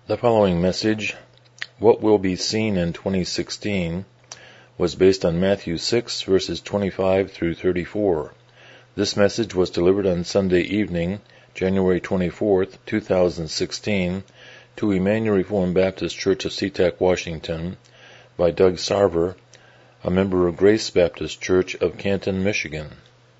The following message, What Will Be Seen in 2016, was based on Matthew 6, verses 25 through 34. This message was delivered on Sunday evening, January 24th, 2016, to Emmanuel Reformed Baptist Church of SeaTac, Washington, by Doug Sarver, a member of Grace Baptist Church of Canton, Michigan.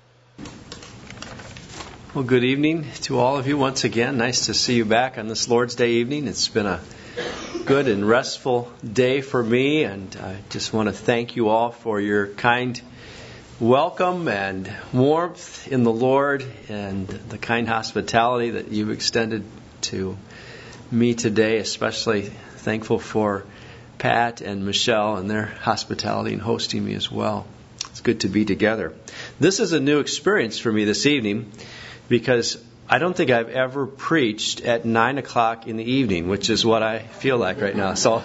Well, good evening to all of you once again. Nice to see you back on this Lord's Day evening. It's been a good and restful day for me, and I just want to thank you all for your kind welcome and warmth in the Lord and the kind hospitality that you've extended to me today. Especially thankful for Pat and Michelle and their hospitality in hosting me as well. It's good to be together. This is a new experience for me this evening, because I don't think I've ever preached at 9 o'clock in the evening, which is what I feel like right now. So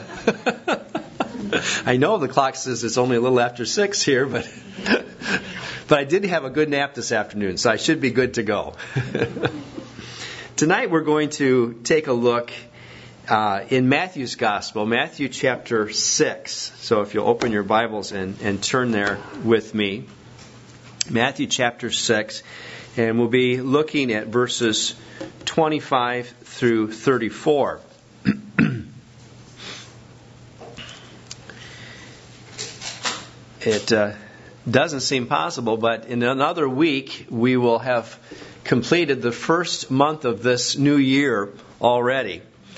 I know the clock says it's only a little after 6 here, but I did have a good nap this afternoon, so I should be good to go. Tonight we're going to take a look in Matthew's Gospel, Matthew chapter 6. So if you'll open your Bibles and turn there with me, Matthew chapter 6. And we'll be looking at verses 25 through 34. It doesn't seem possible, but in another week we will have completed the first month of this new year already.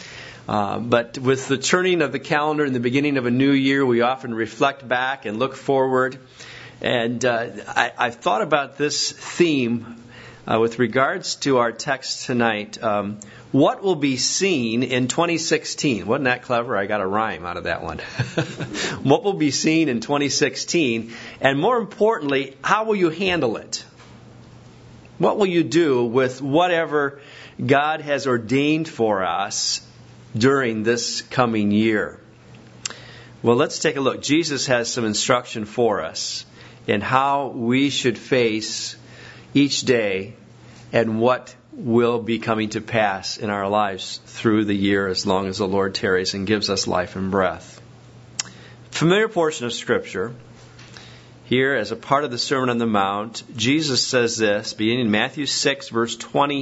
But with the turning of the calendar and the beginning of a new year, we often reflect back and look forward. And I've thought about this theme with regards to our text tonight. What will be seen in 2016? Wasn't that clever? I got a rhyme out of that one. What will be seen in 2016? And more importantly, how will you handle it? What will you do with whatever God has ordained for us during this coming year? Well, let's take a look. Jesus has some instruction for us in how we should face each day and what will be coming to pass in our lives through the year as long as the Lord tarries and gives us life and breath. Familiar portion of Scripture. Here, as a part of the Sermon on the Mount, Jesus says this, beginning in Matthew 6, verse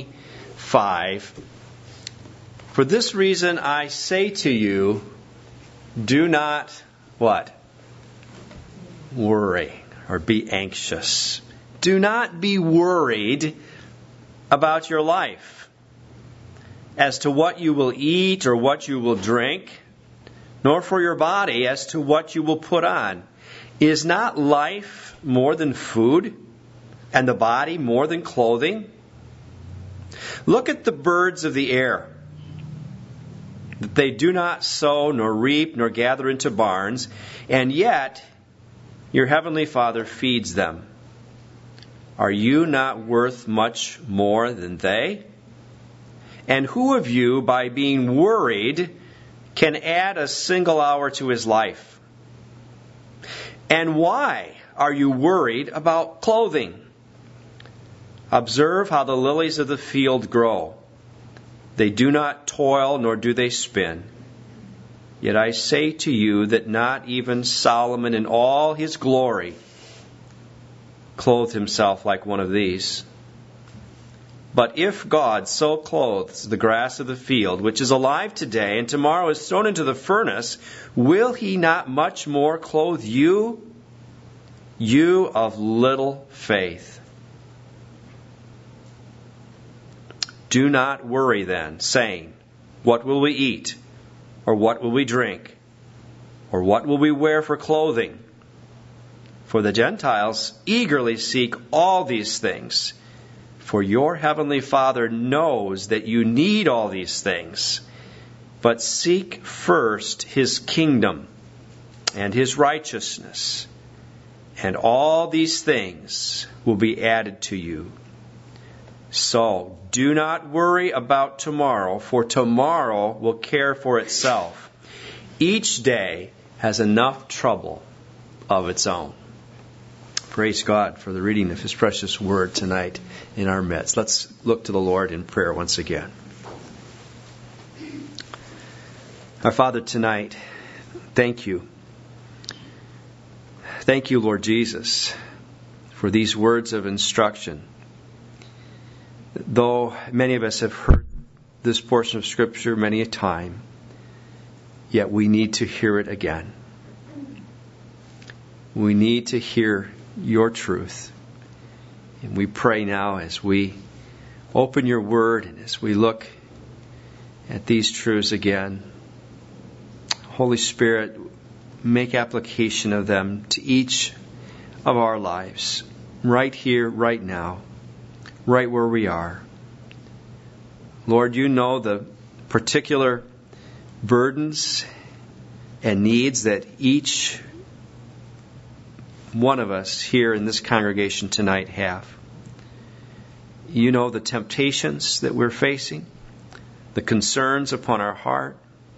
25, "For this reason I say to you, do not," what? "Worry," or be anxious. Do not be worried about your life as to what you will eat or what you will drink, nor for your body as to what you will put on. Is not life more than food, and the body more than clothing? Look at the birds of the air, that they do not sow, nor reap, nor gather into barns, and yet your heavenly Father feeds them. Are you not worth much more than they? And who of you, by being worried, can add a single hour to his life? And why are you worried about clothing? Observe how the lilies of the field grow. They do not toil, nor do they spin. Yet I say to you that not even Solomon in all his glory clothed himself like one of these. But if God so clothes the grass of the field, which is alive today and tomorrow is thrown into the furnace, will he not much more clothe you, you of little faith? Do not worry then, saying, what will we eat? Or what will we drink? Or what will we wear for clothing? For the Gentiles eagerly seek all these things. For your heavenly Father knows that you need all these things. But seek first His kingdom and His righteousness, and all these things will be added to you. So do not worry about tomorrow, for tomorrow will care for itself. Each day has enough trouble of its own. Praise God for the reading of His precious word tonight in our midst. Let's look to the Lord in prayer once again. Our Father, tonight, thank you. Thank you, Lord Jesus, for these words of instruction. Though many of us have heard this portion of Scripture many a time, yet we need to hear it again. We need to hear your truth. And we pray now as we open your word and as we look at these truths again, Holy Spirit, make application of them to each of our lives, right here, right now, right where we are. Lord, you know the particular burdens and needs that each one of us here in this congregation tonight have. You know the temptations that we're facing, the concerns upon our heart.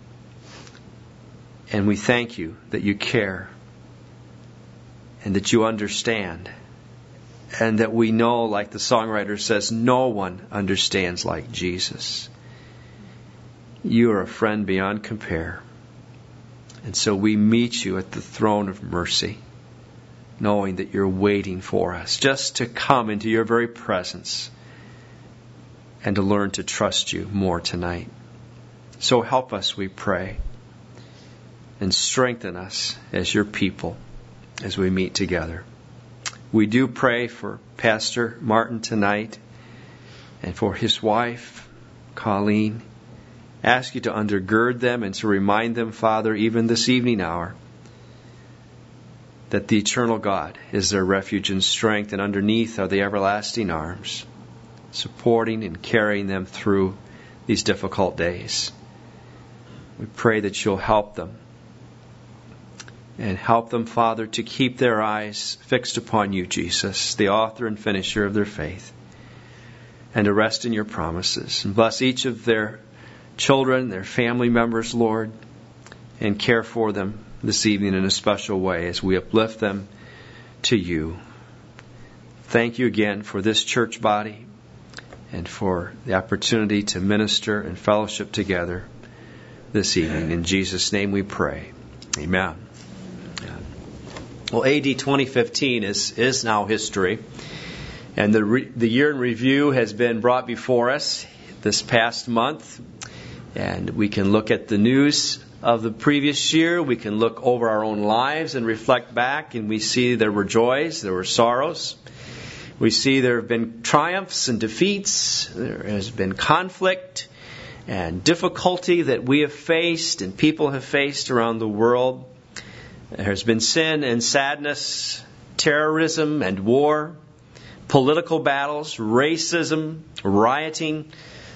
And we thank you that you care and that you understand and that we know, like the songwriter says, no one understands like Jesus. You are a friend beyond compare. And so we meet you at the throne of mercy, knowing that you're waiting for us just to come into your very presence and to learn to trust you more tonight. So help us, we pray. And strengthen us as your people as we meet together. We do pray for Pastor Martin tonight and for his wife, Colleen. Ask you to undergird them and to remind them, Father, even this evening hour, that the eternal God is their refuge and strength, and underneath are the everlasting arms, supporting and carrying them through these difficult days. We pray that you'll help them. And help them, Father, to keep their eyes fixed upon you, Jesus, the author and finisher of their faith, and to rest in your promises. And bless each of their children, their family members, Lord, and care for them this evening in a special way as we uplift them to you. Thank you again for this church body and for the opportunity to minister and fellowship together this evening. In Jesus' name we pray. Amen. Well, AD 2015 is now history, and the year in review has been brought before us this past month, and we can look at the news of the previous year. We can look over our own lives and reflect back, and we see there were joys, there were sorrows. We see there have been triumphs and defeats. There has been conflict and difficulty that we have faced and people have faced around the world. There's been sin and sadness, terrorism and war, political battles, racism, rioting.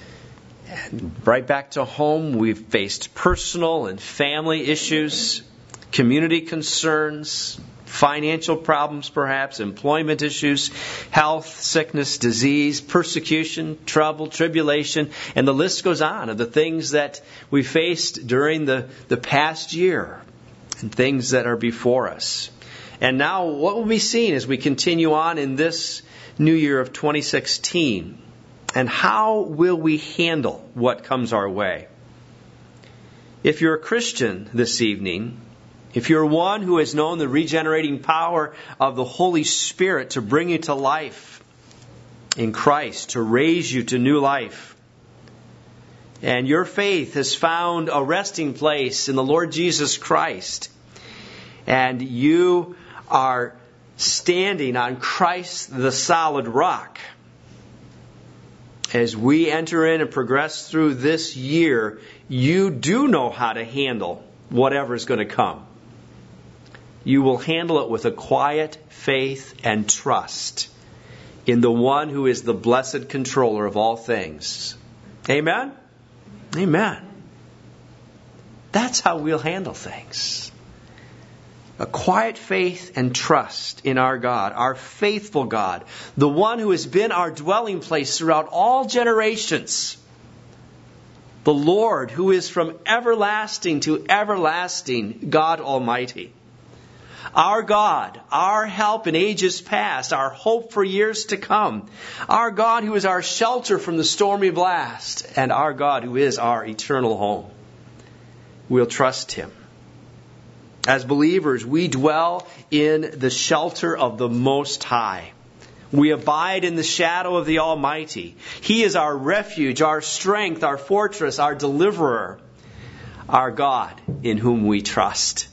And right back to home, we've faced personal and family issues, community concerns, financial problems perhaps, employment issues, health, sickness, disease, persecution, trouble, tribulation, and the list goes on of the things that we faced during the past year. And things that are before us. And now what will be seen as we continue on in this new year of 2016? And how will we handle what comes our way? If you're a Christian this evening, if you're one who has known the regenerating power of the Holy Spirit to bring you to life in Christ, to raise you to new life, and your faith has found a resting place in the Lord Jesus Christ, and you are standing on Christ the solid rock, as we enter in and progress through this year, you do know how to handle whatever is going to come. You will handle it with a quiet faith and trust in the one who is the blessed controller of all things. Amen? Amen. That's how we'll handle things. A quiet faith and trust in our God, our faithful God, the one who has been our dwelling place throughout all generations. The Lord who is from everlasting to everlasting, God Almighty. Our God, our help in ages past, our hope for years to come. Our God who is our shelter from the stormy blast, and our God who is our eternal home. we'll trust Him. As believers, we dwell in the shelter of the Most High. We abide in the shadow of the Almighty. He is our refuge, our strength, our fortress, our deliverer, our God in whom we trust.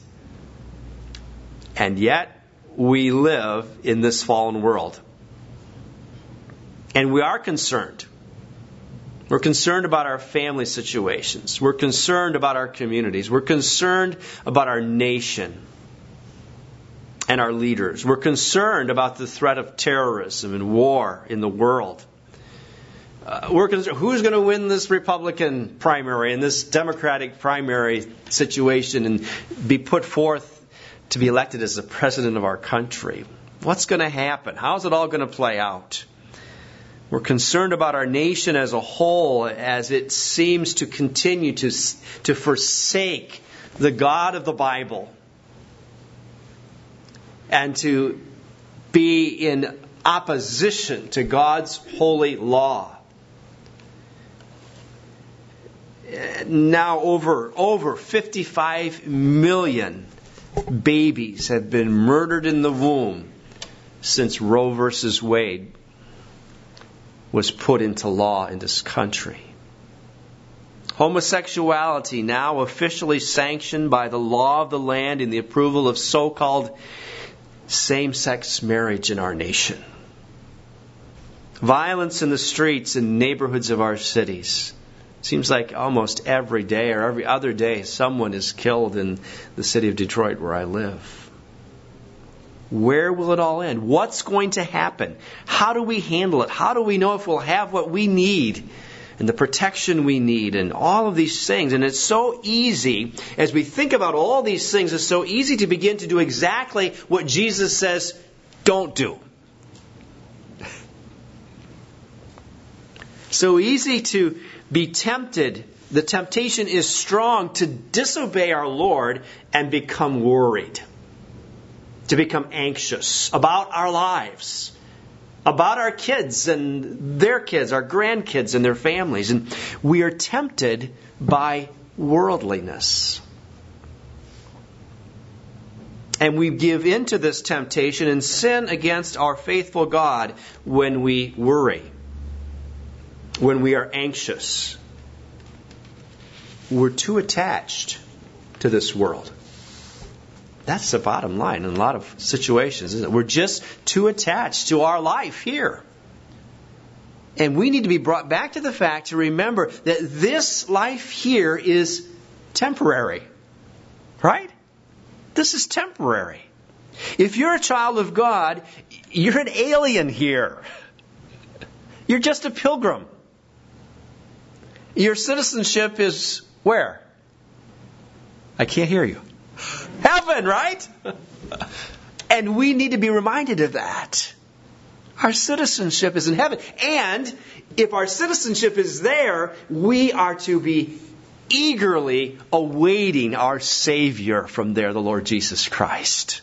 And yet, we live in this fallen world. And we are concerned. We're concerned about our family situations. We're concerned about our communities. We're concerned about our nation and our leaders. We're concerned about the threat of terrorism and war in the world. We're concerned, who's going to win this Republican primary and this Democratic primary situation and be put forth to be elected as the president of our country? What's going to happen? How's it all going to play out? We're concerned about our nation as a whole as it seems to continue to forsake the God of the Bible and to be in opposition to God's holy law. Now over 55 million babies have been murdered in the womb since Roe versus Wade was put into law in this country. Homosexuality now officially sanctioned by the law of the land in the approval of so-called same-sex marriage in our nation. Violence in the streets and neighborhoods of our cities. Seems like almost every day or every other day someone is killed in the city of Detroit where I live. Where will it all end? What's going to happen? How do we handle it? How do we know if we'll have what we need and the protection we need and all of these things? And it's so easy, as we think about all these things, it's so easy to begin to do exactly what Jesus says, don't do. So easy to be tempted. The temptation is strong to disobey our Lord and become worried. To become anxious about our lives, about our kids and their kids, our grandkids and their families. And we are tempted by worldliness. And we give into this temptation and sin against our faithful God when we worry, when we are anxious. We're too attached to this world. That's the bottom line in a lot of situations, isn't it? We're just too attached to our life here. And we need to be brought back to the fact to remember that this life here is temporary. Right? This is temporary. If you're a child of God, you're an alien here. You're just a pilgrim. Your citizenship is where? I can't hear you. Heaven, right? And we need to be reminded of that. Our citizenship is in heaven. And if our citizenship is there, we are to be eagerly awaiting our Savior from there, the Lord Jesus Christ.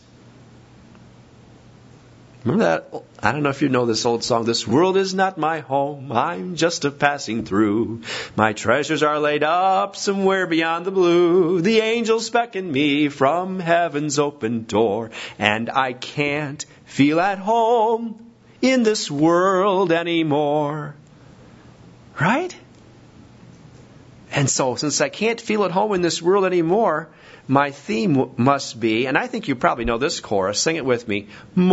Remember that? I don't know if you know this old song. This world is not my home. I'm just a passing through. My treasures are laid up somewhere beyond the blue. The angels beckon me from heaven's open door. And I can't feel at home in this world anymore. Right? And so, since I can't feel at home in this world anymore, my theme must be, and I think you probably know this chorus, sing it with me,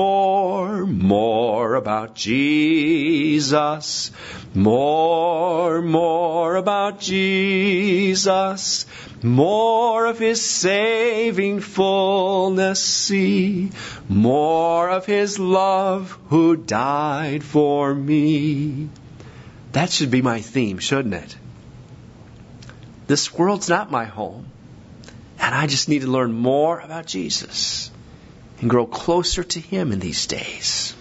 more about Jesus, more about Jesus, more of His saving fullness see, more of His love who died for me. That should be my theme, shouldn't it? This world's not my home. And I just need to learn more about Jesus and grow closer to Him in these days.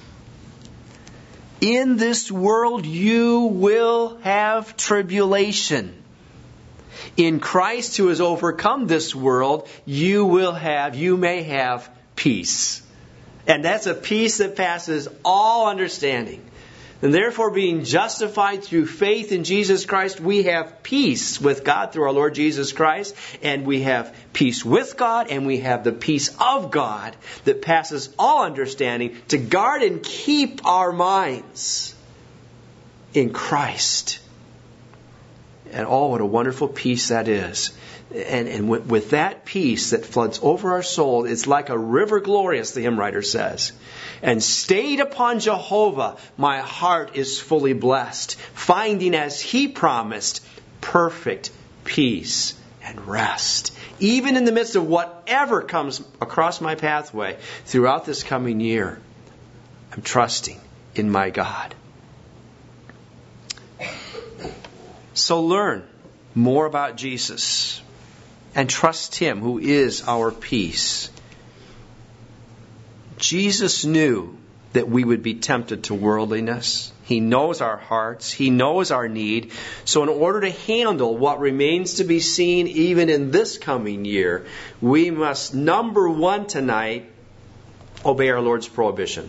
In this world you will have tribulation. In Christ who has overcome this world, you may have peace. And that's a peace that passes all understanding. And therefore, being justified through faith in Jesus Christ, we have peace with God through our Lord Jesus Christ. And we have peace with God, and we have the peace of God that passes all understanding to guard and keep our minds in Christ. And oh, what a wonderful peace that is. And with that peace that floods over our soul, it's like a river glorious, the hymn writer says. And stayed upon Jehovah, my heart is fully blessed, finding as He promised, perfect peace and rest. Even in the midst of whatever comes across my pathway throughout this coming year, I'm trusting in my God. So learn more about Jesus and trust Him who is our peace. Jesus knew that we would be tempted to worldliness. He knows our hearts. He knows our need. So in order to handle what remains to be seen even in this coming year, we must, number one tonight, obey our Lord's prohibition.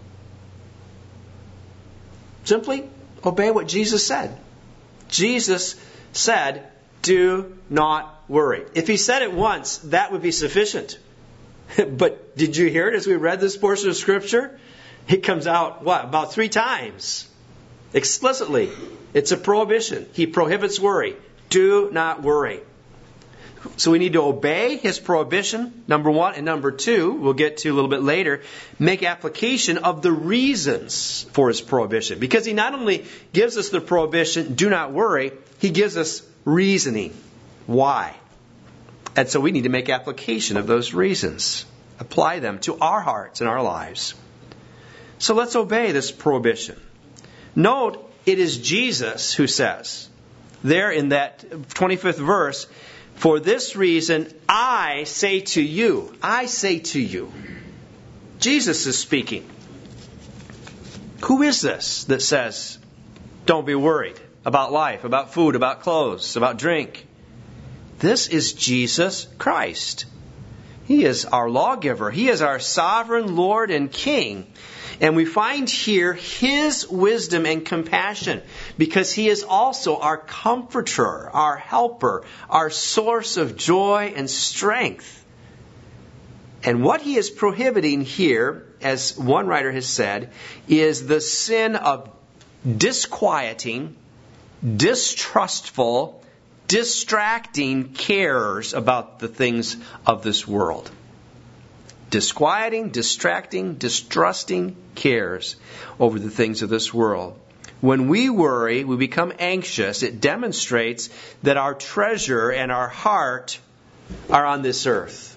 Simply obey what Jesus said. Jesus said, do not worry. If He said it once, that would be sufficient. But did you hear it as we read this portion of Scripture? It comes out, about 3 times. Explicitly. It's a prohibition. He prohibits worry. Do not worry. So we need to obey His prohibition, number one. And number two, we'll get to a little bit later, make application of the reasons for His prohibition. Because He not only gives us the prohibition, do not worry, He gives us reasoning. Why? And so we need to make application of those reasons. Apply them to our hearts and our lives. So let's obey this prohibition. Note, it is Jesus who says, there in that 25th verse, for this reason I say to you. I say to you. Jesus is speaking. Who is this that says, don't be worried about life, about food, about clothes, about drink? This is Jesus Christ. He is our lawgiver. He is our sovereign Lord and King. And we find here His wisdom and compassion because He is also our comforter, our helper, our source of joy and strength. And what He is prohibiting here, as one writer has said, is the sin of disquieting, distrustful, distracting cares about the things of this world. Disquieting, distracting, distrusting cares over the things of this world. When we worry, we become anxious. It demonstrates that our treasure and our heart are on this earth.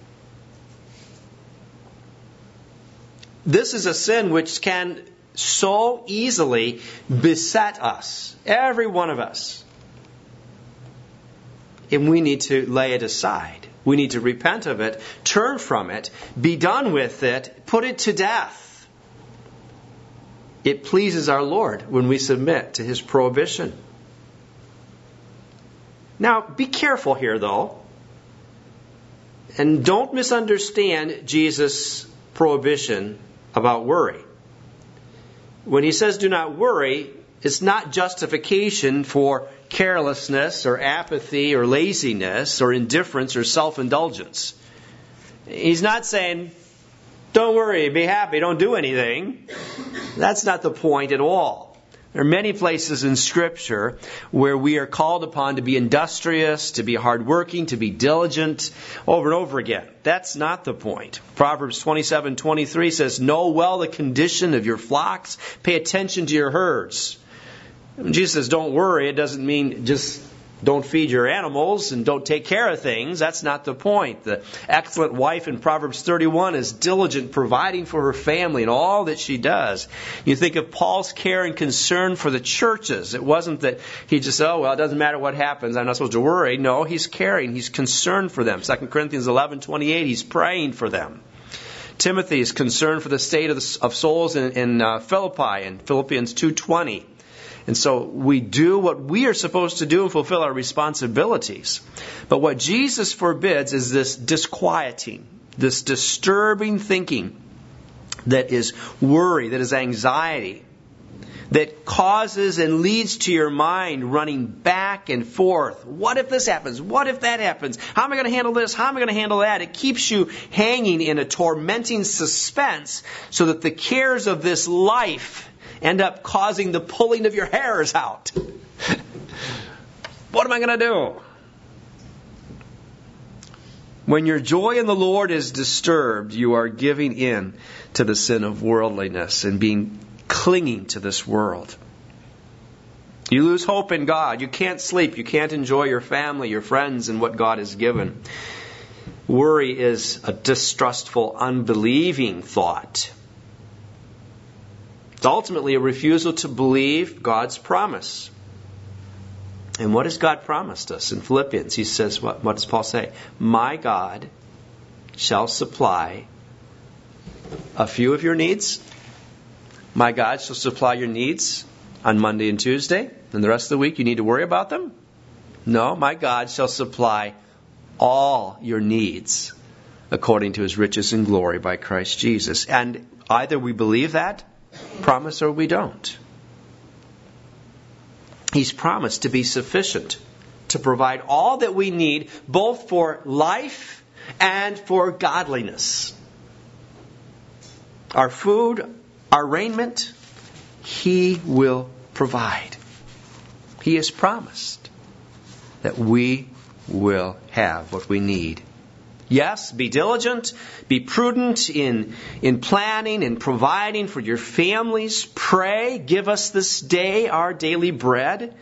This is a sin which can so easily beset us, every one of us. And we need to lay it aside. We need to repent of it, turn from it, be done with it, put it to death. It pleases our Lord when we submit to His prohibition. Now, be careful here, though. And don't misunderstand Jesus' prohibition about worry. When He says do not worry, it's not justification for carelessness or apathy or laziness or indifference or self-indulgence. He's not saying, don't worry, be happy, don't do anything. That's not the point at all. There are many places in Scripture where we are called upon to be industrious, to be hardworking, to be diligent over and over again. That's not the point. Proverbs 27:23 says, know well the condition of your flocks, pay attention to your herds. When Jesus says don't worry, it doesn't mean just don't feed your animals and don't take care of things. That's not the point. The excellent wife in Proverbs 31 is diligent, providing for her family and all that she does. You think of Paul's care and concern for the churches. It wasn't that he just said, it doesn't matter what happens, I'm not supposed to worry. No, he's caring. He's concerned for them. 2 Corinthians 11:28, he's praying for them. Timothy is concerned for the state of souls in Philippi in Philippians 2:20. And so we do what we are supposed to do and fulfill our responsibilities. But what Jesus forbids is this disquieting, this disturbing thinking that is worry, that is anxiety, that causes and leads to your mind running back and forth. What if this happens? What if that happens? How am I going to handle this? How am I going to handle that? It keeps you hanging in a tormenting suspense so that the cares of this life end up causing the pulling of your hairs out. What am I going to do? When your joy in the Lord is disturbed, you are giving in to the sin of worldliness and clinging to this world. You lose hope in God. You can't sleep. You can't enjoy your family, your friends, and what God has given. Worry is a distrustful, unbelieving thought. It's ultimately a refusal to believe God's promise. And what has God promised us? In Philippians, he says, what does Paul say? My God shall supply a few of your needs. My God shall supply your needs on Monday and Tuesday. And the rest of the week you need to worry about them? No, my God shall supply all your needs according to His riches and glory by Christ Jesus. And either we believe that promise or we don't. He's promised to be sufficient to provide all that we need, both for life and for godliness. Our food, our raiment, He will provide. He has promised that we will have what we need. Yes, be diligent, be prudent in planning and providing for your families. Pray, give us this day our daily bread.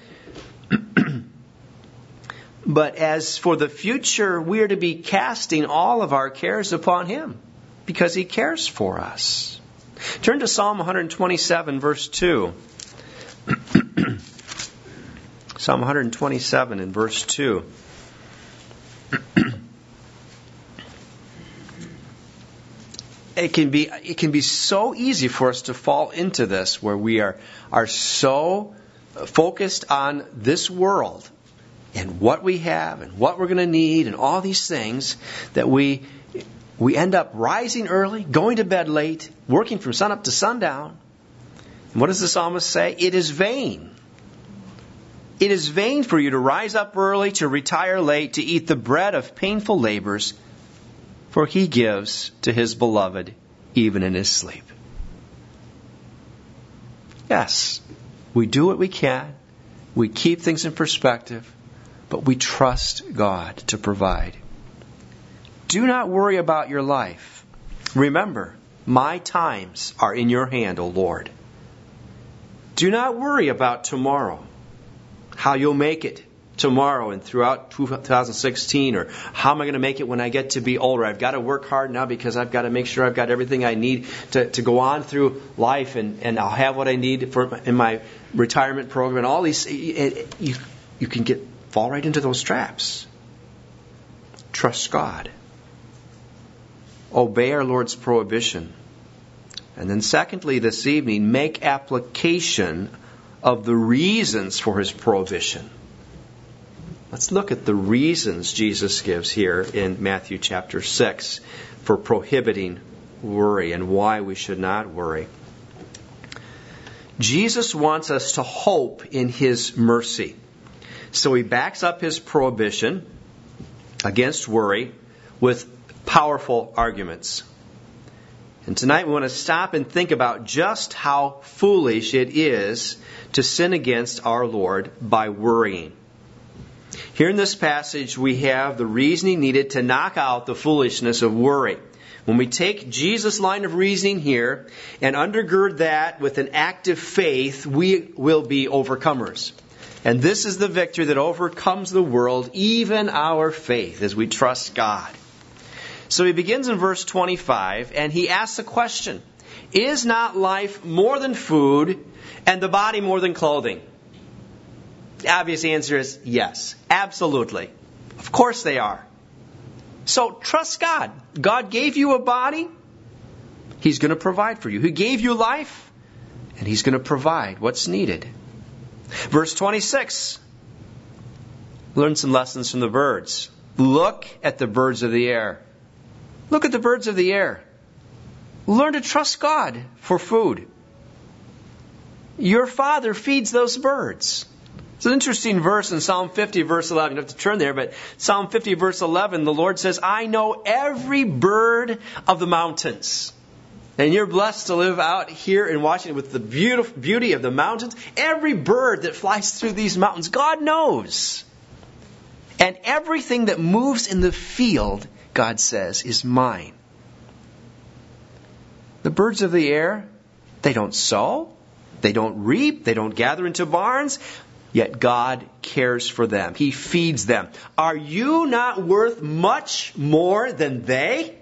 But as for the future, we are to be casting all of our cares upon Him because He cares for us. Turn to Psalm 127, verse 2. Psalm 127 and verse 2. It can be so easy for us to fall into this where we are so focused on this world and what we have and what we're going to need and all these things that we end up rising early, going to bed late, working from sunup to sundown. And what does the psalmist say? It is vain. It is vain for you to rise up early, to retire late, to eat the bread of painful labors, for He gives to His beloved even in his sleep. Yes, we do what we can. We keep things in perspective, but we trust God to provide. Do not worry about your life. Remember, my times are in your hand, O Lord. Do not worry about tomorrow, how you'll make it tomorrow and throughout 2016, or how am I going to make it when I get to be older? I've got to work hard now because I've got to make sure I've got everything I need to go on through life, and I'll have what I need in my retirement program. And all these, you can fall right into those traps. Trust God. Obey our Lord's prohibition. And then secondly, this evening, make application of the reasons for His prohibition. Let's look at the reasons Jesus gives here in Matthew chapter 6 for prohibiting worry and why we should not worry. Jesus wants us to hope in His mercy. So He backs up His prohibition against worry with powerful arguments. And tonight we want to stop and think about just how foolish it is to sin against our Lord by worrying. Here in this passage, we have the reasoning needed to knock out the foolishness of worry. When we take Jesus' line of reasoning here and undergird that with an active faith, we will be overcomers. And this is the victory that overcomes the world, even our faith, as we trust God. So he begins in verse 25, and he asks a question. Is not life more than food, and the body more than clothing? The obvious answer is yes, absolutely. Of course they are. So trust God. God gave you a body. He's going to provide for you. He gave you life, and He's going to provide what's needed. Verse 26. Learn some lessons from the birds. Look at the birds of the air. Look at the birds of the air. Learn to trust God for food. Your Father feeds those birds. It's an interesting verse in Psalm 50, verse 11. You don't have to turn there, but Psalm 50, verse 11, the Lord says, I know every bird of the mountains. And you're blessed to live out here in Washington with the beauty of the mountains. Every bird that flies through these mountains, God knows. And everything that moves in the field, God says, is mine. The birds of the air, they don't sow, they don't reap, they don't gather into barns. Yet God cares for them. He feeds them. Are you not worth much more than they?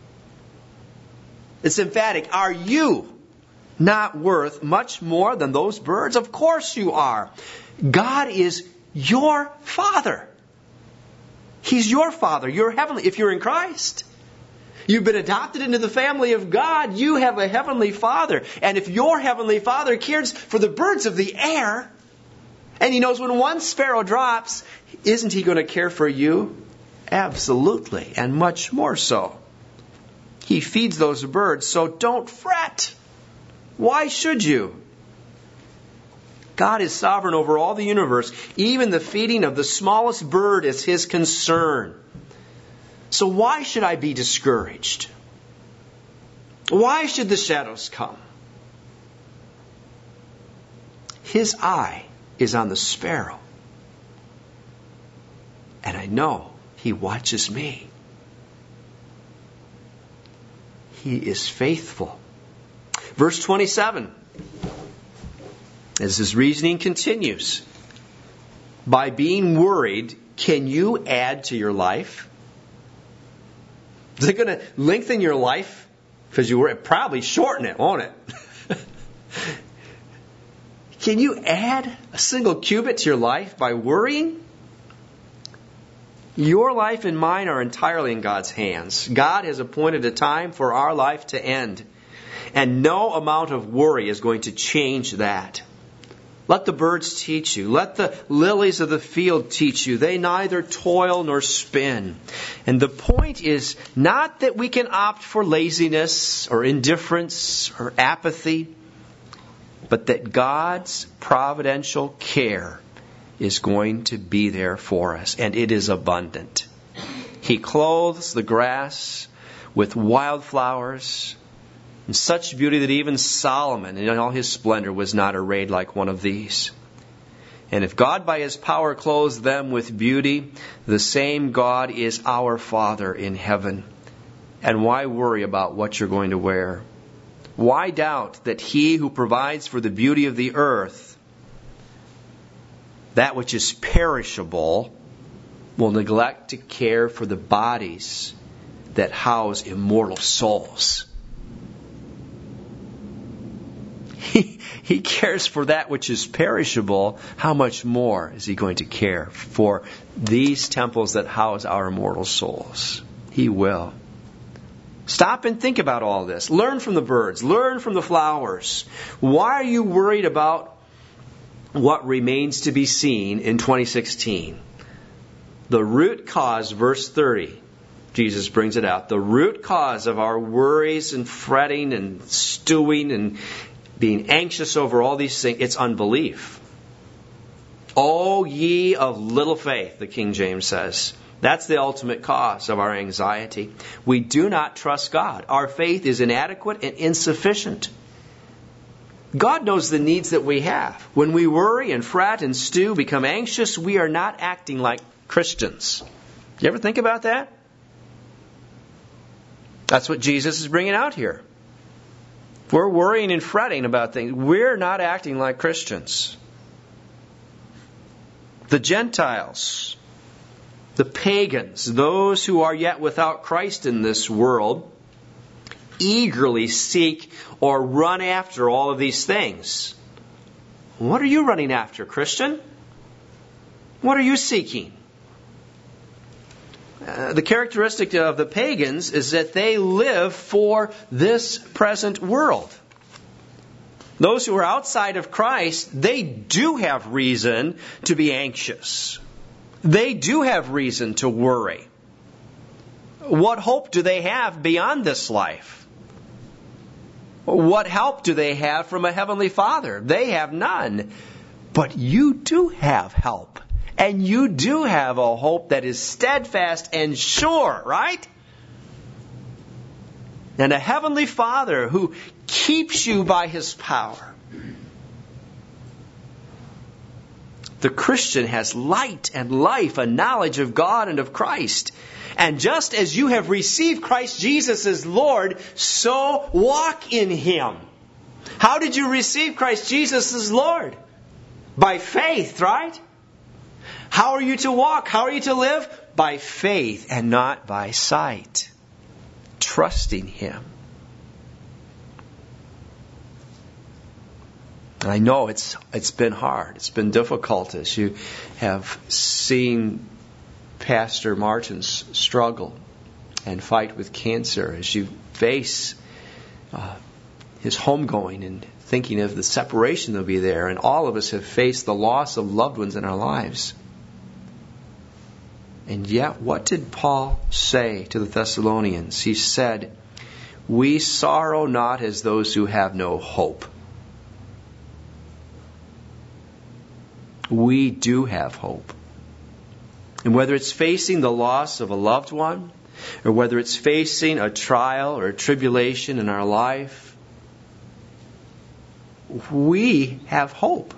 It's emphatic. Are you not worth much more than those birds? Of course you are. God is your Father. He's your Father. You're heavenly. If you're in Christ, you've been adopted into the family of God. You have a heavenly Father. And if your heavenly Father cares for the birds of the air, and He knows when one sparrow drops, isn't He going to care for you? Absolutely, and much more so. He feeds those birds, so don't fret. Why should you? God is sovereign over all the universe. Even the feeding of the smallest bird is His concern. So why should I be discouraged? Why should the shadows come? His eye is on the sparrow. And I know He watches me. He is faithful. Verse 27, as his reasoning continues, by being worried, can you add to your life? Is it going to lengthen your life? Because you worry, probably shorten it, won't it? Can you add a single cubit to your life by worrying? Your life and mine are entirely in God's hands. God has appointed a time for our life to end. And no amount of worry is going to change that. Let the birds teach you. Let the lilies of the field teach you. They neither toil nor spin. And the point is not that we can opt for laziness or indifference or apathy, but that God's providential care is going to be there for us, and it is abundant. He clothes the grass with wildflowers in such beauty that even Solomon in all his splendor was not arrayed like one of these. And if God by His power clothes them with beauty, the same God is our Father in heaven. And why worry about what you're going to wear? Why doubt that He who provides for the beauty of the earth, that which is perishable, will neglect to care for the bodies that house immortal souls? He cares for that which is perishable. How much more is He going to care for these temples that house our immortal souls? He will. Stop and think about all this. Learn from the birds. Learn from the flowers. Why are you worried about what remains to be seen in 2016? The root cause, verse 30, Jesus brings it out. The root cause of our worries and fretting and stewing and being anxious over all these things, it's unbelief. O ye of little faith, the King James says. That's the ultimate cause of our anxiety. We do not trust God. Our faith is inadequate and insufficient. God knows the needs that we have. When we worry and fret and stew, become anxious, we are not acting like Christians. You ever think about that? That's what Jesus is bringing out here. If we're worrying and fretting about things, we're not acting like Christians. The Gentiles, the pagans, those who are yet without Christ in this world, eagerly seek or run after all of these things. What are you running after, Christian? What are you seeking? The characteristic of the pagans is that they live for this present world. Those who are outside of Christ, they do have reason to be anxious. They do have reason to worry. What hope do they have beyond this life? What help do they have from a heavenly Father? They have none. But you do have help. And you do have a hope that is steadfast and sure, right? And a heavenly Father who keeps you by His power. The Christian has light and life, a knowledge of God and of Christ. And just as you have received Christ Jesus as Lord, so walk in Him. How did you receive Christ Jesus as Lord? By faith, right? How are you to walk? How are you to live? By faith and not by sight. Trusting Him. And I know it's been hard. It's been difficult as you have seen Pastor Martin's struggle and fight with cancer, as you face his homegoing and thinking of the separation that will be there. And all of us have faced the loss of loved ones in our lives. And yet, what did Paul say to the Thessalonians? He said, "We sorrow not as those who have no hope." We do have hope. And whether it's facing the loss of a loved one, or whether it's facing a trial or a tribulation in our life, we have hope.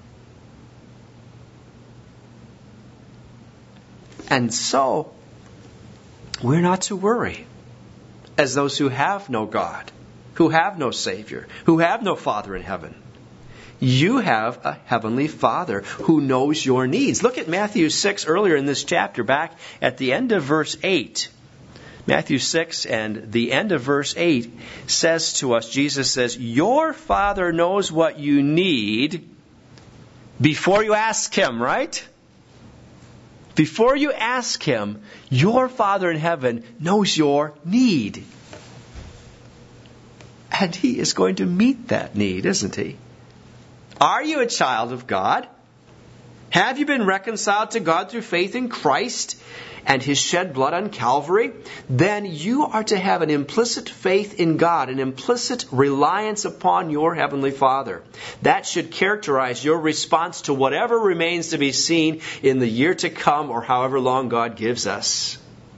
And so, we're not to worry as those who have no God, who have no Savior, who have no Father in heaven. You have a heavenly Father who knows your needs. Look at Matthew 6 earlier in this chapter, back at the end of verse 8. Matthew 6 and the end of verse 8 says to us, Jesus says, "Your Father knows what you need before you ask Him," right? Before you ask Him, your Father in heaven knows your need. And He is going to meet that need, isn't He? Are you a child of God? Have you been reconciled to God through faith in Christ and His shed blood on Calvary? Then you are to have an implicit faith in God, an implicit reliance upon your Heavenly Father. That should characterize your response to whatever remains to be seen in the year to come, or however long God gives us.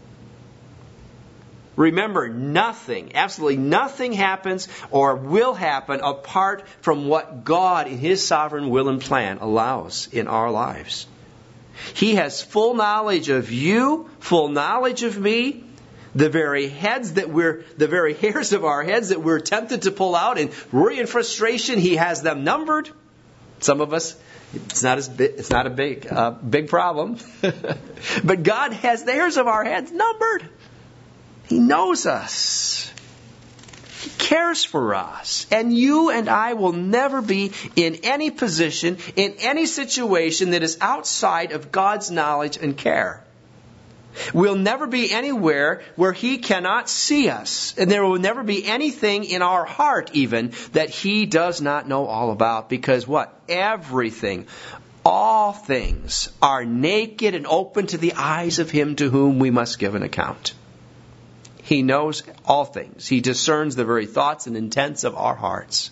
Remember, nothing, absolutely nothing happens or will happen apart from what God in His sovereign will and plan allows in our lives. He has full knowledge of you, full knowledge of me. The very hairs of our heads that we're tempted to pull out in worry and frustration, He has them numbered. Some of us, it's not a big problem. But God has the hairs of our heads numbered. He knows us. He cares for us. And you and I will never be in any position, in any situation that is outside of God's knowledge and care. We'll never be anywhere where He cannot see us. And there will never be anything in our heart even that He does not know all about. Because what? Everything, all things are naked and open to the eyes of Him to whom we must give an account. He knows all things. He discerns the very thoughts and intents of our hearts.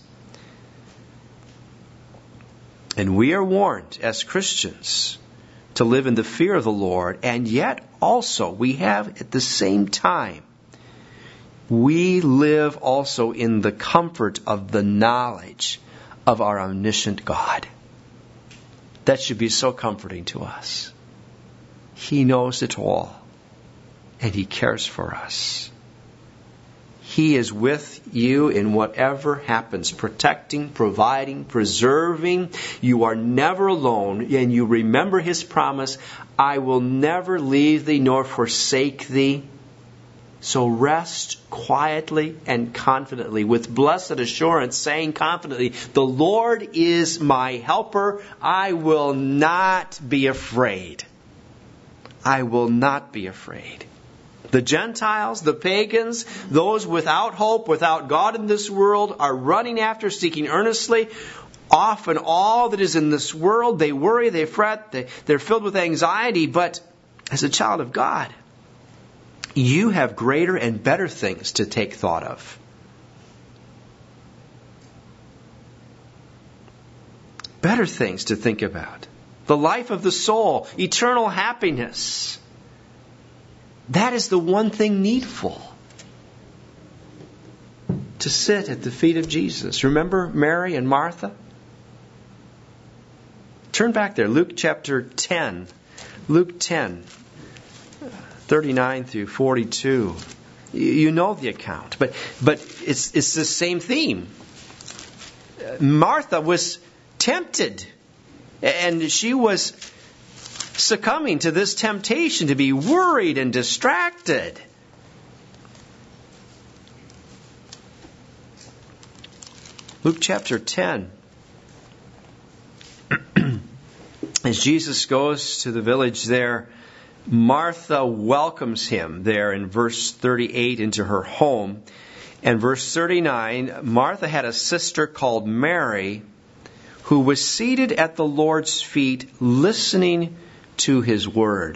And we are warned as Christians to live in the fear of the Lord, and yet also we have at the same time, we live also in the comfort of the knowledge of our omniscient God. That should be so comforting to us. He knows it all. And He cares for us. He is with you in whatever happens, protecting, providing, preserving. You are never alone, and you remember His promise, "I will never leave thee nor forsake thee." So rest quietly and confidently, with blessed assurance, saying confidently, "The Lord is my helper. I will not be afraid." I will not be afraid. The Gentiles, the pagans, those without hope, without God in this world, are running after, seeking earnestly, often all that is in this world. They worry, they fret, they're filled with anxiety. But as a child of God, you have greater and better things to take thought of. better things to think about. The life of the soul, eternal happiness. That is the one thing needful. To sit at the feet of Jesus. Remember Mary and Martha? Turn back there, Luke chapter 10. Luke 10, 39 through 42. You know the account, but it's the same theme. Martha was tempted, and she was succumbing to this temptation to be worried and distracted. Luke chapter 10. As Jesus goes to the village there, Martha welcomes him there in verse 38 into her home. And verse 39, Martha had a sister called Mary who was seated at the Lord's feet listening to His word.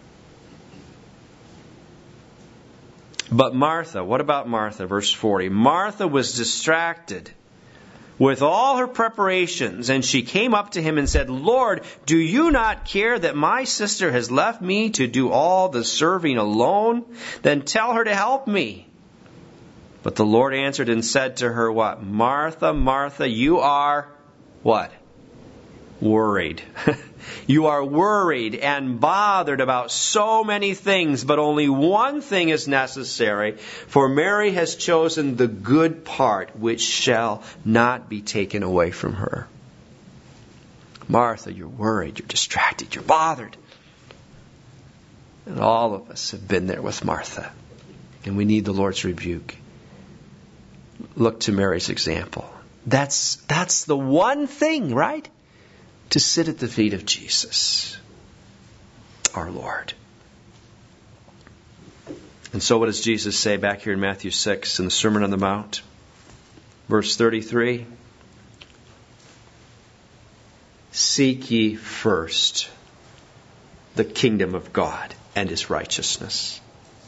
But Martha, what about Martha? Verse 40, Martha was distracted with all her preparations, and she came up to him and said, Lord, do you not care that my sister has left me to do all the serving alone? Then tell her to help me. But the Lord answered and said to her, what? Martha, Martha, you are what? Worried. You are worried and bothered about so many things, but only one thing is necessary. For Mary has chosen the good part, which shall not be taken away from her. Martha, you're worried, you're distracted, you're bothered. And all of us have been there with Martha. And we need the Lord's rebuke. Look to Mary's example. That's the one thing, right? To sit at the feet of Jesus, our Lord. And so what does Jesus say back here in Matthew 6 in the Sermon on the Mount? Verse 33. Seek ye first the kingdom of God and His righteousness.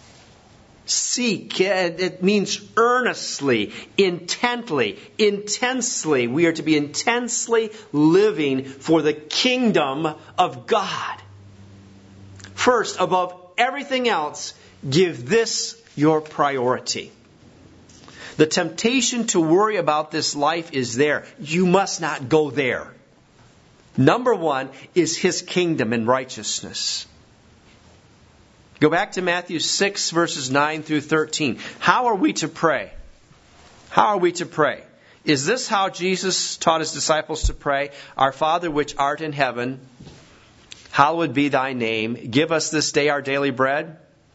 Seek, it means earnestly, intently, intensely. We are to be intensely living for the kingdom of God. First, above everything else, give this your priority. The temptation to worry about this life is there. You must not go there. Number one is His kingdom and righteousness. Go back to Matthew 6, verses 9 through 13. How are we to pray? How are we to pray? Is this how Jesus taught His disciples to pray? Our Father which art in heaven, hallowed be Thy name. Give us this day our daily bread.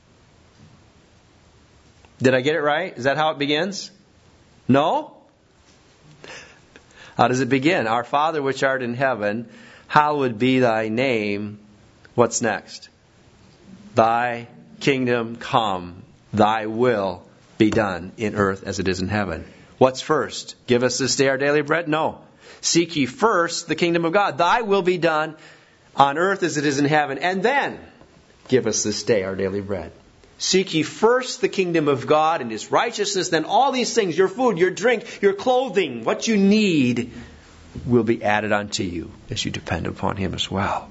Did I get it right? Is that how it begins? No? How does it begin? Our Father which art in heaven, hallowed be Thy name. What's next? Thy kingdom come, Thy will be done in earth as it is in heaven. What's first? Give us this day our daily bread? No. Seek ye first the kingdom of God. Thy will be done on earth as it is in heaven. And then give us this day our daily bread. Seek ye first the kingdom of God and His righteousness. Then all these things, your food, your drink, your clothing, what you need, will be added unto you as you depend upon Him as well.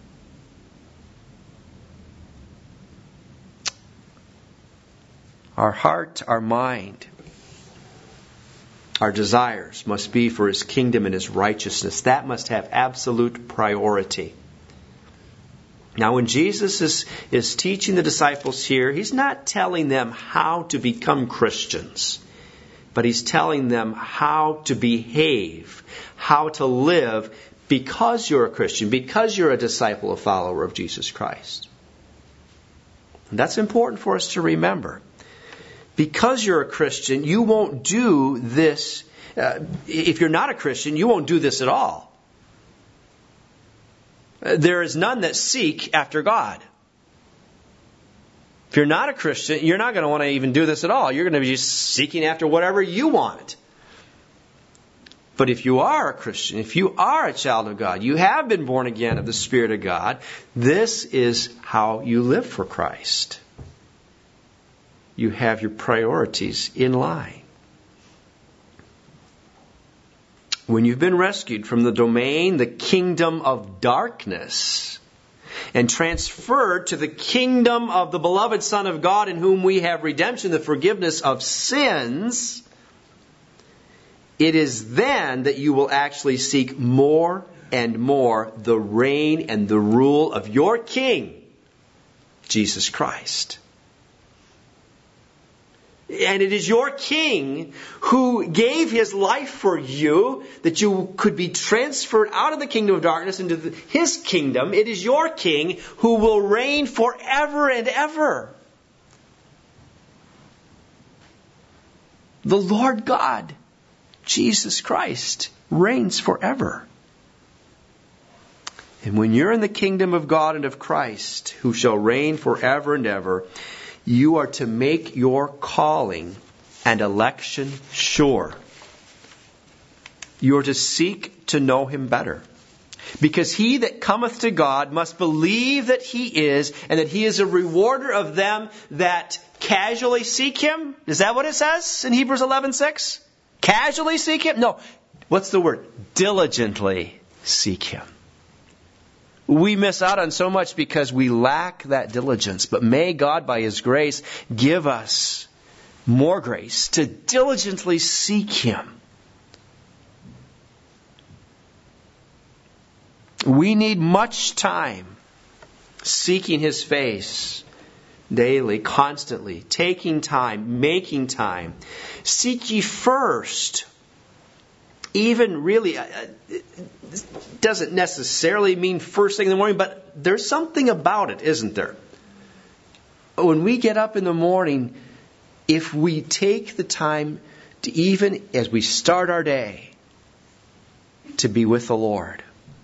Our heart, our mind, our desires must be for His kingdom and His righteousness. That must have absolute priority. Now, when Jesus is teaching the disciples here, He's not telling them how to become Christians, but He's telling them how to behave, how to live because you're a Christian, because you're a disciple, a follower of Jesus Christ. And that's important for us to remember. Because you're a Christian, you won't do this. If you're not a Christian, you won't do this at all. There is none that seek after God. If you're not a Christian, you're not going to want to even do this at all. You're going to be just seeking after whatever you want. But if you are a Christian, if you are a child of God, you have been born again of the Spirit of God, this is how you live for Christ. You have your priorities in line. when you've been rescued from the domain, the kingdom of darkness, and transferred to the kingdom of the beloved Son of God, in whom we have redemption, the forgiveness of sins, it is then that you will actually seek more and more the reign and the rule of your King, Jesus Christ. And it is your King who gave His life for you, that you could be transferred out of the kingdom of darkness into His kingdom. It is your King who will reign forever and ever. The Lord God, Jesus Christ, reigns forever. And when you're in the kingdom of God and of Christ, who shall reign forever and ever, you are to make your calling and election sure. You are to seek to know Him better. Because he that cometh to God must believe that He is, and that He is a rewarder of them that casually seek Him. Is that what it says in Hebrews 11:6? Casually seek Him? No. What's the word? Diligently seek Him. We miss out on so much because we lack that diligence. But may God, by His grace, give us more grace to diligently seek Him. We need much time seeking His face daily, constantly, taking time, making time. Seek ye first. Even really, it doesn't necessarily mean first thing in the morning, but there's something about it, isn't there? When we get up in the morning, if we take the time to, even as we start our day, to be with the Lord.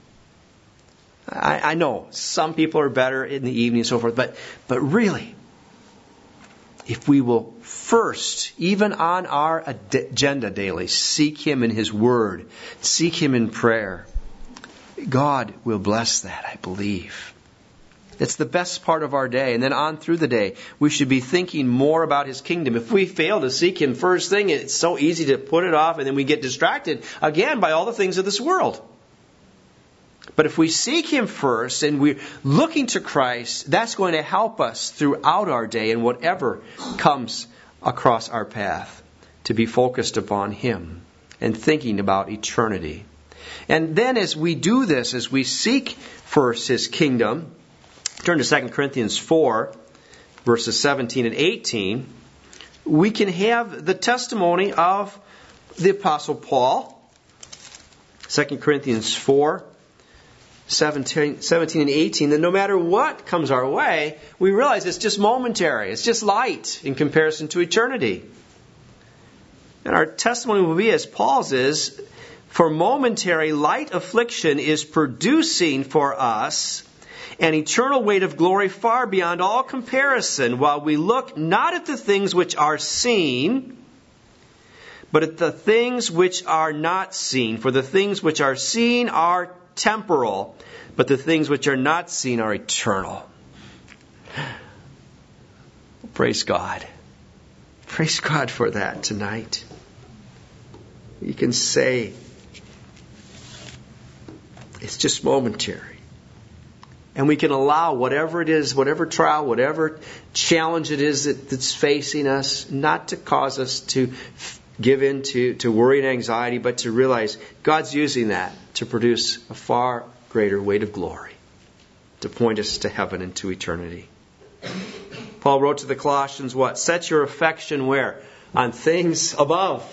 I know some people are better in the evening and so forth, but really, if we will first, even on our agenda daily, seek Him in His Word, seek Him in prayer, God will bless that, I believe. It's the best part of our day. And then on through the day, we should be thinking more about His kingdom. If we fail to seek Him first thing, it's so easy to put it off, and then we get distracted again by all the things of this world. But if we seek Him first and we're looking to Christ, that's going to help us throughout our day and whatever comes across our path, to be focused upon Him and thinking about eternity. And then as we do this, as we seek first His kingdom, turn to 2 Corinthians 4, verses 17 and 18, we can have the testimony of the Apostle Paul. 2 Corinthians 4, 17 and 18, that no matter what comes our way, we realize it's just momentary. It's just light in comparison to eternity. And our testimony will be as Paul's is, for momentary light affliction is producing for us an eternal weight of glory far beyond all comparison, while we look not at the things which are seen, but at the things which are not seen. For the things which are seen are temporal, but the things which are not seen are eternal. Praise God. Praise God for that tonight. You can say, it's just momentary. And we can allow whatever it is, whatever trial, whatever challenge it is that's facing us, not to cause us to give in to worry and anxiety, but to realize God's using that to produce a far greater weight of glory, to point us to heaven and to eternity. Paul wrote to the Colossians what? Set your affection where? On things above.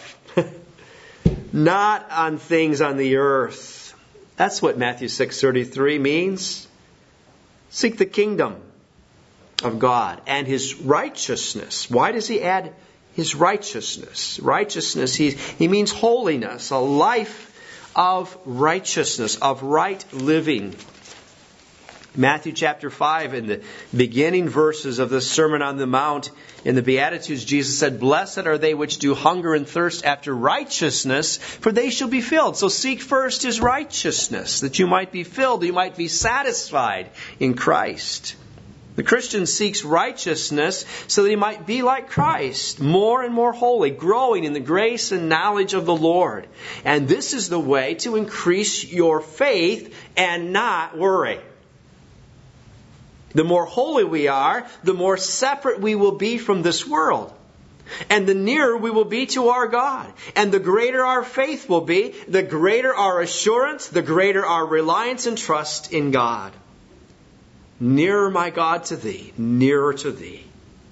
Not on things on the earth. That's what Matthew 6:33 means. Seek the kingdom of God and His righteousness. Why does He add His righteousness? Righteousness, he means holiness, a life of righteousness, of right living. Matthew chapter 5, in the beginning verses of the Sermon on the Mount, in the Beatitudes, Jesus said, "Blessed are they which do hunger and thirst after righteousness, for they shall be filled." So seek first His righteousness, that you might be filled, you might be satisfied in Christ. The Christian seeks righteousness so that he might be like Christ, more and more holy, growing in the grace and knowledge of the Lord. And this is the way to increase your faith and not worry. The more holy we are, the more separate we will be from this world. And the nearer we will be to our God. And the greater our faith will be, the greater our assurance, the greater our reliance and trust in God. Nearer, my God, to Thee, nearer to Thee.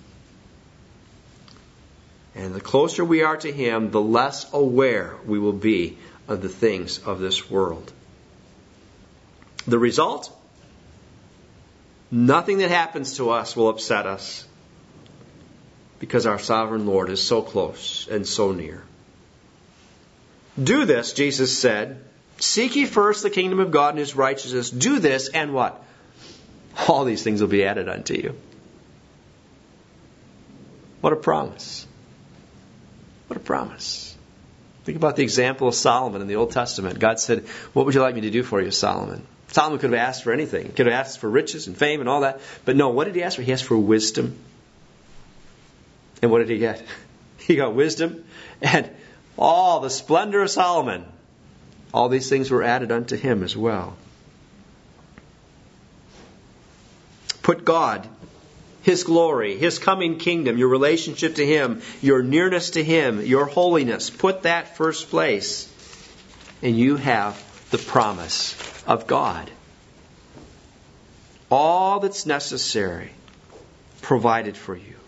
And the closer we are to Him, the less aware we will be of the things of this world. The result? Nothing that happens to us will upset us, because our sovereign Lord is so close and so near. Do this, Jesus said. Seek ye first the kingdom of God and His righteousness. Do this, and what? All these things will be added unto you. What a promise. What a promise. Think about the example of Solomon in the Old Testament. God said, what would you like me to do for you, Solomon? Solomon could have asked for anything. He could have asked for riches and fame and all that. But no, what did he ask for? He asked for wisdom. And what did he get? He got wisdom and all the splendor of Solomon. All these things were added unto him as well. Put God, His glory, His coming kingdom, your relationship to Him, your nearness to Him, your holiness, put that first place. And you have the promise of God. All that's necessary provided for you.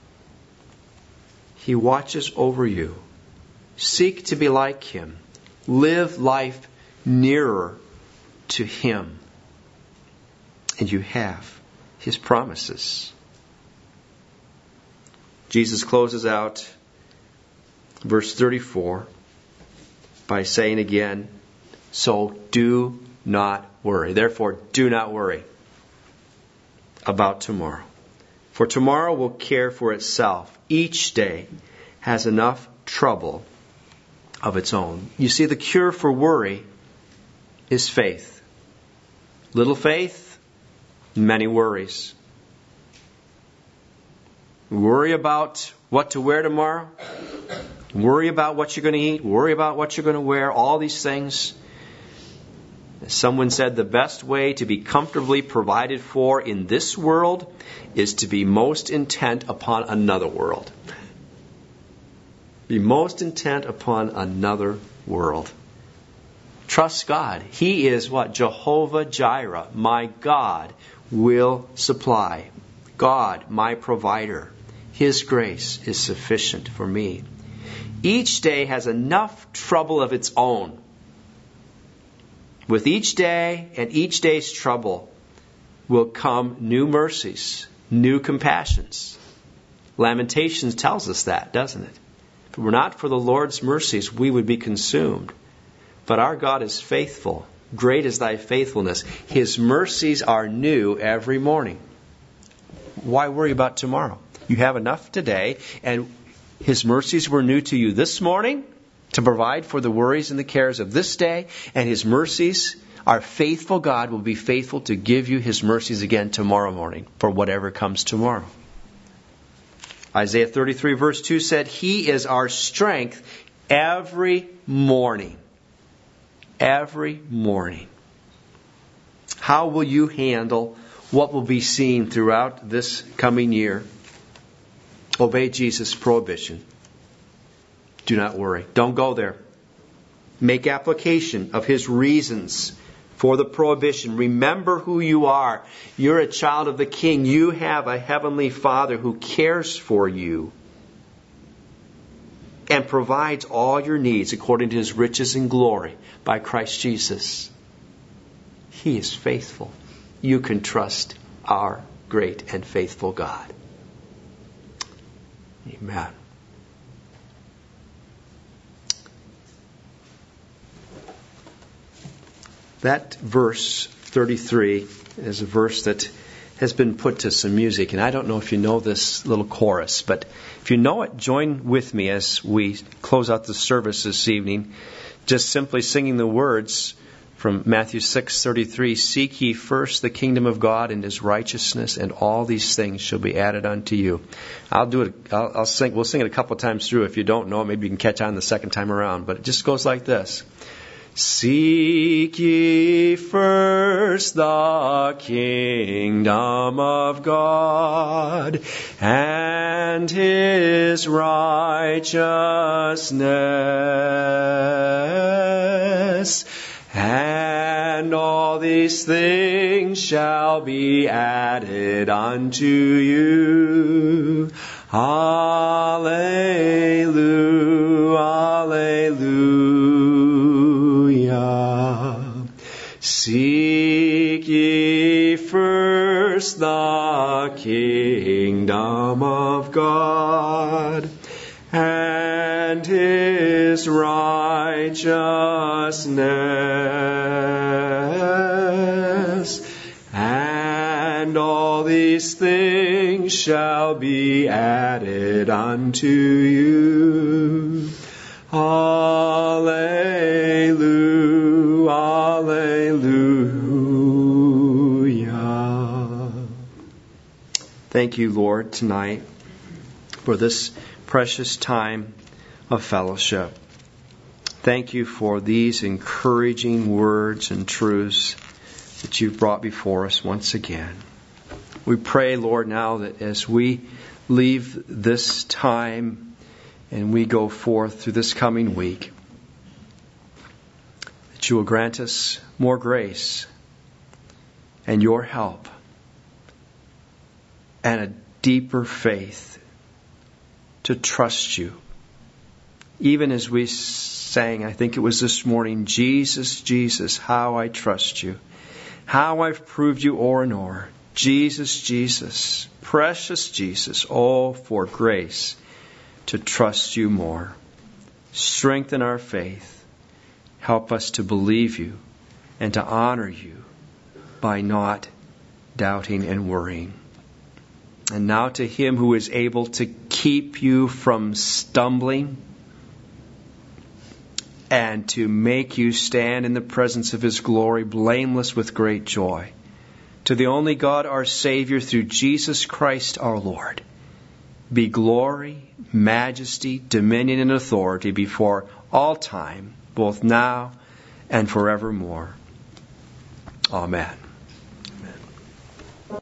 He watches over you. Seek to be like Him. Live life nearer to Him. And you have His promises. Jesus closes out verse 34 by saying again, so do not worry. Therefore, do not worry about tomorrow. For tomorrow will care for itself. Each day has enough trouble of its own. You see, the cure for worry is faith. Little faith, many worries. Worry about what to wear tomorrow. Worry about what you're going to eat. Worry about what you're going to wear. All these things. As someone said, the best way to be comfortably provided for in this world is to be most intent upon another world. Be most intent upon another world. Trust God. He is what? Jehovah Jireh. My God will supply. God, my provider. His grace is sufficient for me. Each day has enough trouble of its own. With each day and each day's trouble will come new mercies, new compassions. Lamentations tells us that, doesn't it? If it were not for the Lord's mercies, we would be consumed. But our God is faithful. Great is thy faithfulness. His mercies are new every morning. Why worry about tomorrow? You have enough today, and His mercies were new to you this morning to provide for the worries and the cares of this day, and His mercies, our faithful God will be faithful to give you His mercies again tomorrow morning for whatever comes tomorrow. Isaiah 33 verse 2 said, He is our strength every morning. Every morning. How will you handle what will be seen throughout this coming year? Obey Jesus' prohibition. Do not worry. Don't go there. Make application of His reasons for the prohibition. Remember who you are. You're a child of the King. You have a heavenly Father who cares for you and provides all your needs according to His riches and glory by Christ Jesus. He is faithful. You can trust our great and faithful God. Amen. That verse 33 is a verse that has been put to some music. And I don't know if you know this little chorus, but if you know it, join with me as we close out the service this evening, just simply singing the words from Matthew 6:33, "Seek ye first the kingdom of God and His righteousness, and all these things shall be added unto you." I'll do it. We'll sing it a couple times through. If you don't know it, maybe you can catch on the second time around. But it just goes like this: Seek ye first the kingdom of God and His righteousness, and all these things shall be added unto you. Alleluia, alleluia. Seek ye first the kingdom of God and His righteousness, and all these things shall be added unto you. Alleluia, alleluia. Thank you, Lord, tonight for this precious time of fellowship. Thank you for these encouraging words and truths that you've brought before us once again. We pray, Lord, now that as we leave this time and we go forth through this coming week, that you will grant us more grace and your help and a deeper faith to trust you. Even as we sang, I think it was this morning, "Jesus, Jesus, how I trust you. How I've proved you o'er and o'er. Jesus, Jesus, precious Jesus, oh, for grace to trust you more. Strengthen our faith. Help us to believe you and to honor you by not doubting and worrying." And now to Him who is able to keep you from stumbling and to make you stand in the presence of His glory blameless with great joy. To the only God, our Savior, through Jesus Christ our Lord, be glory, majesty, dominion, and authority before all time, both now and forevermore. Amen.